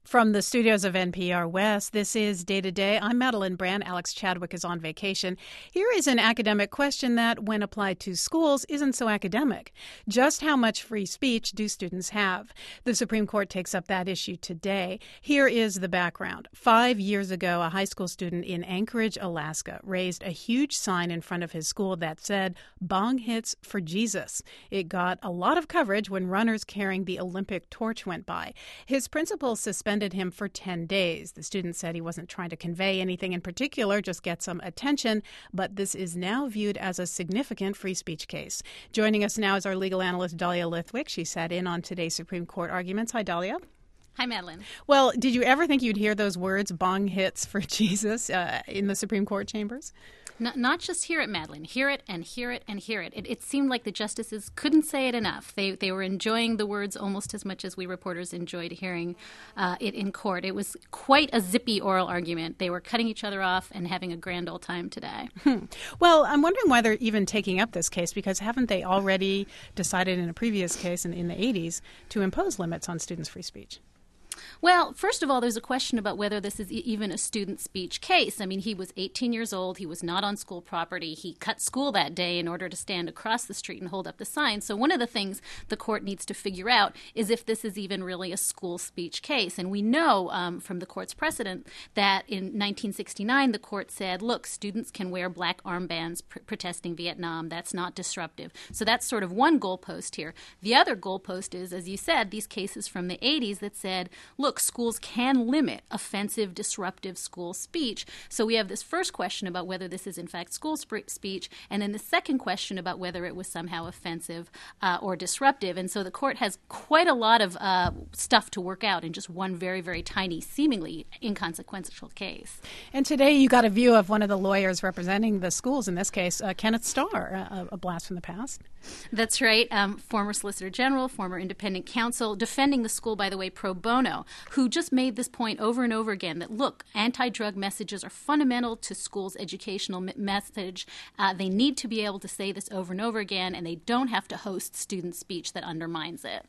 From the studios of NPR West, this is Day to Day. I'm Madeline Brand. Alex Chadwick is on vacation. Here is an academic question that, when applied to schools, isn't so academic. Just how much free speech do students have? The Supreme Court takes up that issue today. Here is the background. 5 years ago, a high school student in Anchorage, Alaska, raised a huge sign in front of his school that said, "Bong hits for Jesus." It got a lot of coverage when runners carrying the Olympic torch went by. His principal suspended him for 10 days. The student said he wasn't trying to convey anything in particular, just get some attention, but this is now viewed as a significant free speech case. Joining us now is our legal analyst, Dahlia Lithwick. She sat in on today's Supreme Court arguments. Hi, Dahlia. Hi, Madeline. Well, did you ever think you'd hear those words, "bong hits for Jesus," in the Supreme Court chambers? Not just hear it, Madeline. Hear it and hear it and hear it. It seemed like the justices couldn't say it enough. They were enjoying the words almost as much as we reporters enjoyed hearing it in court. It was quite a zippy oral argument. They were cutting each other off and having a grand old time today. Well, I'm wondering why they're even taking up this case, because haven't they already decided in a previous case in the 80s to impose limits on students' free speech? Well, first of all, there's a question about whether this is even a student speech case. I mean, he was 18 years old. He was not on school property. He cut school that day in order to stand across the street and hold up the sign. So one of the things the court needs to figure out is if this is even really a school speech case. And we know from the court's precedent that in 1969, the court said, look, students can wear black armbands protesting Vietnam. That's not disruptive. So that's sort of one goalpost here. The other goalpost is, as you said, these cases from the 80s that said, look, schools can limit offensive, disruptive school speech. So we have this first question about whether this is in fact school speech, and then the second question about whether it was somehow offensive or disruptive. And so the court has quite a lot of stuff to work out in just one very, very tiny, seemingly inconsequential case. And today you got a view of one of the lawyers representing the schools, in this case, Kenneth Starr, a blast from the past. That's right. Former Solicitor General, former independent counsel, defending the school, by the way, pro bono, who just made this point over and over again that, look, anti-drug messages are fundamental to schools' educational message. They need to be able to say this over and over again, and they don't have to host student speech that undermines it.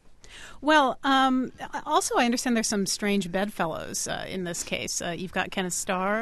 Well, also I understand there's some strange bedfellows in this case. You've got Kenneth Starr,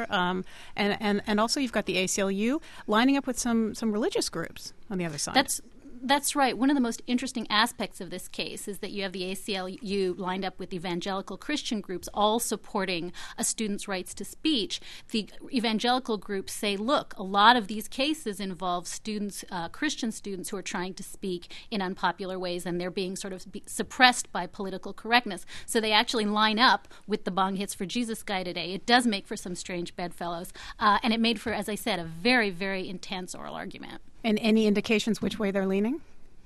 and also you've got the ACLU lining up with some religious groups on the other side. That's right. One of the most interesting aspects of this case is that you have the ACLU lined up with evangelical Christian groups all supporting a student's rights to speech. The evangelical groups say, look, a lot of these cases involve students, Christian students, who are trying to speak in unpopular ways, and they're being sort of suppressed by political correctness. So they actually line up with the Bong Hits for Jesus guy today. It does make for some strange bedfellows, and it made for, as I said, a very, very intense oral argument. And any indications which way they're leaning?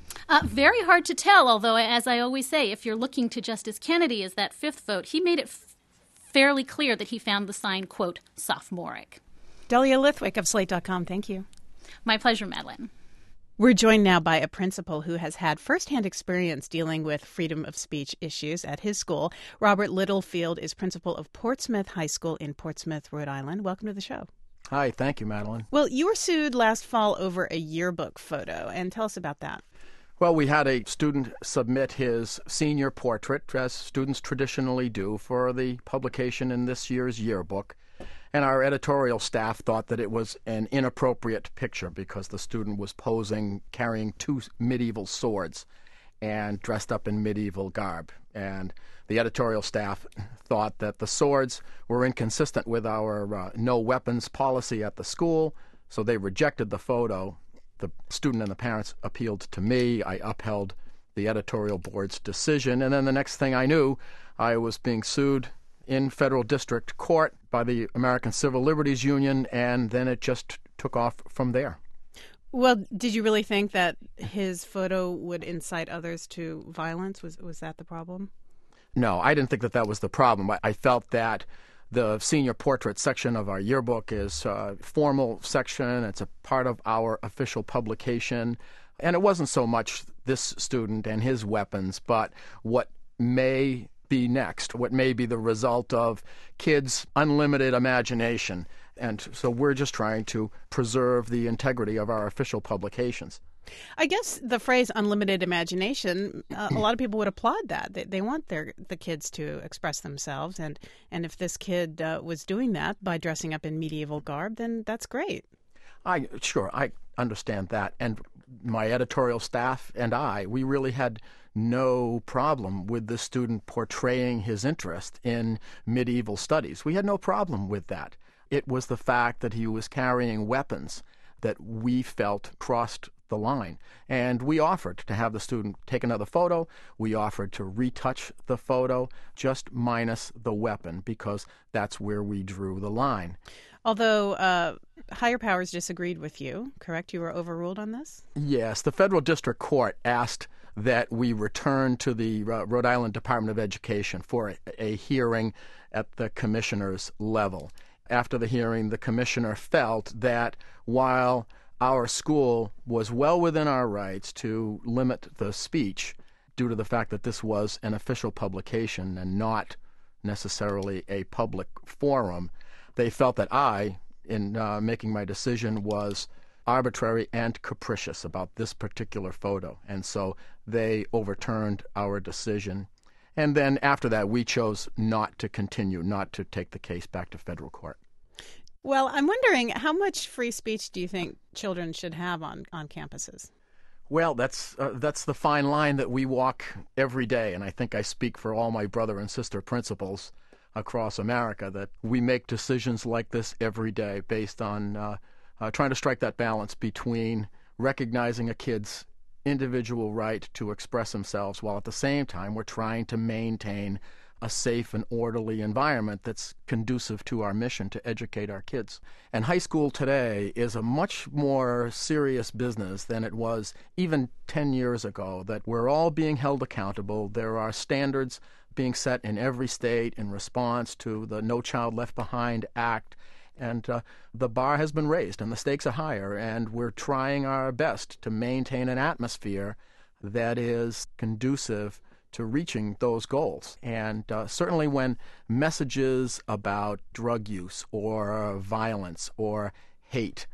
Very hard to tell, although, as I always say, if you're looking to Justice Kennedy as that fifth vote, he made it fairly clear that he found the sign, quote, sophomoric. Dahlia Lithwick of Slate.com, thank you. My pleasure, Madeline. We're joined now by a principal who has had firsthand experience dealing with freedom of speech issues at his school. Robert Littlefield is principal of Portsmouth High School in Portsmouth, Rhode Island. Welcome to the show. Hi, thank you, Madeline. Well, you were sued last fall over a yearbook photo, and tell us about that. Well, we had a student submit his senior portrait, as students traditionally do, for the publication in this year's yearbook. And our editorial staff thought that it was an inappropriate picture because the student was posing carrying two medieval swords and dressed up in medieval garb. And the editorial staff thought that the swords were inconsistent with our no weapons policy at the school, so they rejected the photo. The student and the parents appealed to me. I upheld the editorial board's decision, and then the next thing I knew, I was being sued in federal district court by the American Civil Liberties Union, and then it just took off from there. Well, did you really think that his photo would incite others to violence? Was that the problem? No, I didn't think that that was the problem. I felt that the senior portrait section of our yearbook is a formal section. It's a part of our official publication. And it wasn't so much this student and his weapons, but what may be next, what may be the result of kids' unlimited imagination. And so we're just trying to preserve the integrity of our official publications. I guess the phrase unlimited imagination, a lot of people would applaud that. They want the kids to express themselves. And if this kid was doing that by dressing up in medieval garb, then that's great. I understand that. And my editorial staff and we really had no problem with the student portraying his interest in medieval studies. We had no problem with that. It was the fact that he was carrying weapons that we felt crossed the line. And we offered to have the student take another photo. We offered to retouch the photo, just minus the weapon, because that's where we drew the line. Although higher powers disagreed with you, correct? You were overruled on this? Yes. The federal district court asked that we return to the Rhode Island Department of Education for a hearing at the commissioner's level. After the hearing, the commissioner felt that while our school was well within our rights to limit the speech due to the fact that this was an official publication and not necessarily a public forum, they felt that I, in making my decision, was arbitrary and capricious about this particular photo. And so they overturned our decision. And then after that, we chose not to continue, not to take the case back to federal court. Well, I'm wondering, how much free speech do you think children should have on campuses? Well, that's the fine line that we walk every day, and I think I speak for all my brother and sister principals across America, that we make decisions like this every day based on trying to strike that balance between recognizing a kid's individual right to express themselves while at the same time we're trying to maintain a safe and orderly environment that's conducive to our mission to educate our kids. And high school today is a much more serious business than it was even 10 years ago, that we're all being held accountable. There are standards being set in every state in response to the No Child Left Behind Act. And the bar has been raised and the stakes are higher, and we're trying our best to maintain an atmosphere that is conducive to reaching those goals. And certainly when messages about drug use or violence or hate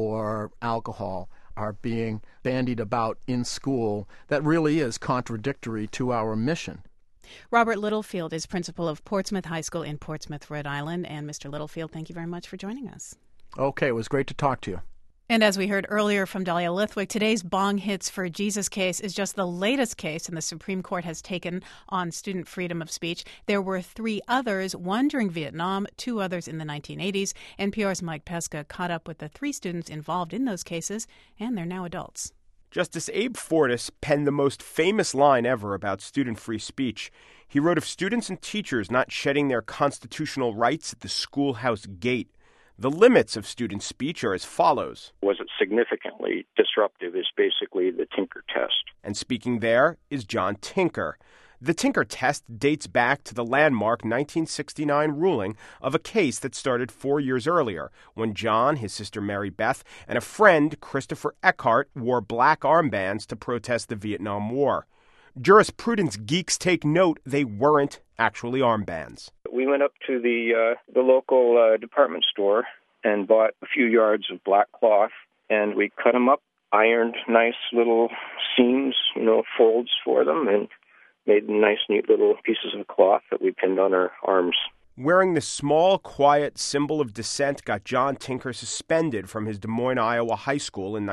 or alcohol are being bandied about in school, that really is contradictory to our mission. Robert Littlefield is principal of Portsmouth High School in Portsmouth, Rhode Island. And Mr. Littlefield, thank you very much for joining us. Okay, it was great to talk to you. And as we heard earlier from Dahlia Lithwick, today's Bong Hits for Jesus case is just the latest case and the Supreme Court has taken on student freedom of speech. There were 3 others, one during Vietnam, 2 others in the 1980s. NPR's Mike Pesca caught up with the 3 students involved in those cases, and they're now adults. Justice Abe Fortas penned the most famous line ever about student-free speech. He wrote of students and teachers not shedding their constitutional rights at the schoolhouse gate. The limits of student speech are as follows. Was it significantly disruptive is basically the Tinker test. And speaking there is John Tinker. The Tinker test dates back to the landmark 1969 ruling of a case that started 4 years earlier, when John, his sister Mary Beth, and a friend, Christopher Eckhart, wore black armbands to protest the Vietnam War. Jurisprudence geeks take note they weren't actually armbands. We went up to the local department store and bought a few yards of black cloth, and we cut them up, ironed nice little seams, folds for them, and made nice, neat little pieces of cloth that we pinned on our arms. Wearing the small, quiet symbol of dissent got John Tinker suspended from his Des Moines, Iowa high school in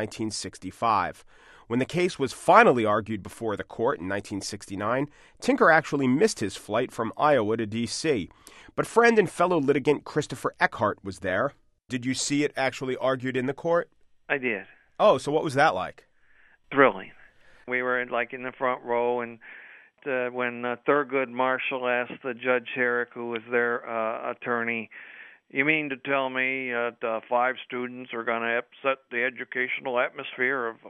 1965. When the case was finally argued before the court in 1969, Tinker actually missed his flight from Iowa to D.C. But friend and fellow litigant Christopher Eckhart was there. Did you see it actually argued in the court? I did. Oh, so what was that like? Thrilling. We were in the front row, and when Thurgood Marshall asked the Judge Herrick, who was their attorney, "You mean to tell me that 5 students are going to upset the educational atmosphere of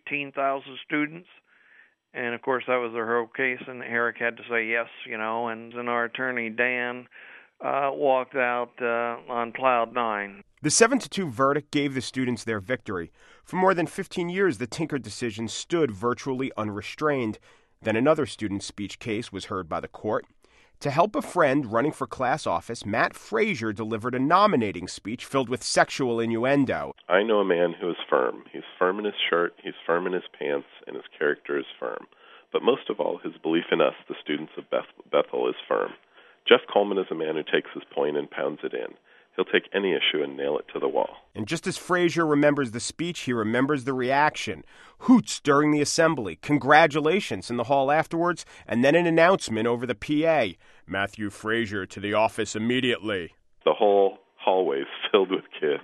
18,000 students?" And, of course, that was their whole case, and Herrick had to say yes, and then our attorney, Dan, walked out on cloud 9. The 7-2 verdict gave the students their victory. For more than 15 years, the Tinker decision stood virtually unrestrained. Then another student speech case was heard by the court. To help a friend running for class office, Matt Frazier delivered a nominating speech filled with sexual innuendo. I know a man who is firm. He's firm in his shirt, he's firm in his pants, and his character is firm. But most of all, his belief in us, the students of Bethel, is firm. Jeff Coleman is a man who takes his point and pounds it in. He'll take any issue and nail it to the wall. And just as Frazier remembers the speech, he remembers the reaction. Hoots during the assembly, congratulations in the hall afterwards, and then an announcement over the PA. Matthew Frazier to the office immediately. The whole hallway filled with kids.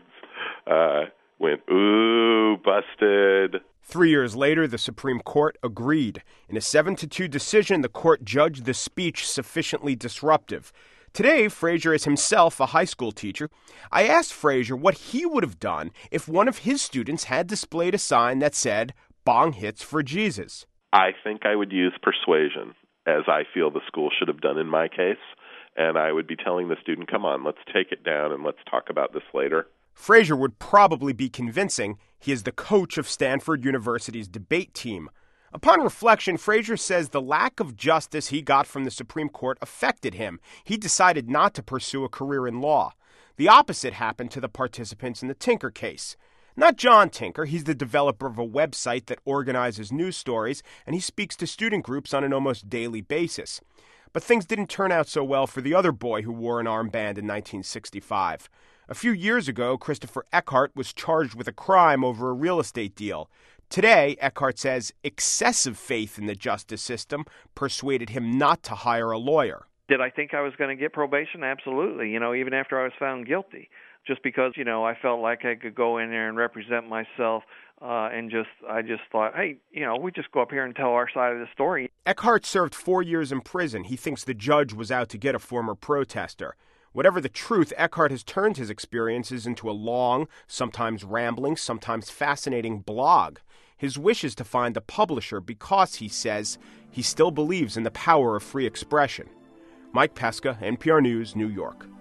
Went, ooh, busted. 3 years later, the Supreme Court agreed. In a 7-2 decision, the court judged the speech sufficiently disruptive. Today, Frazier is himself a high school teacher. I asked Frazier what he would have done if one of his students had displayed a sign that said, "Bong hits for Jesus." I think I would use persuasion, as I feel the school should have done in my case. And I would be telling the student, come on, let's take it down and let's talk about this later. Frazier would probably be convincing. He is the coach of Stanford University's debate team. Upon reflection, Frazier says the lack of justice he got from the Supreme Court affected him. He decided not to pursue a career in law. The opposite happened to the participants in the Tinker case. Not John Tinker. He's the developer of a website that organizes news stories, and he speaks to student groups on an almost daily basis. But things didn't turn out so well for the other boy who wore an armband in 1965. A few years ago, Christopher Eckhart was charged with a crime over a real estate deal. Today, Eckhart says excessive faith in the justice system persuaded him not to hire a lawyer. Did I think I was going to get probation? Absolutely. Even after I was found guilty, just because, I felt like I could go in there and represent myself. I just thought, hey, we just go up here and tell our side of the story. Eckhart served 4 years in prison. He thinks the judge was out to get a former protester. Whatever the truth, Eckhart has turned his experiences into a long, sometimes rambling, sometimes fascinating blog. His wish is to find a publisher because, he says, he still believes in the power of free expression. Mike Pesca, NPR News, New York.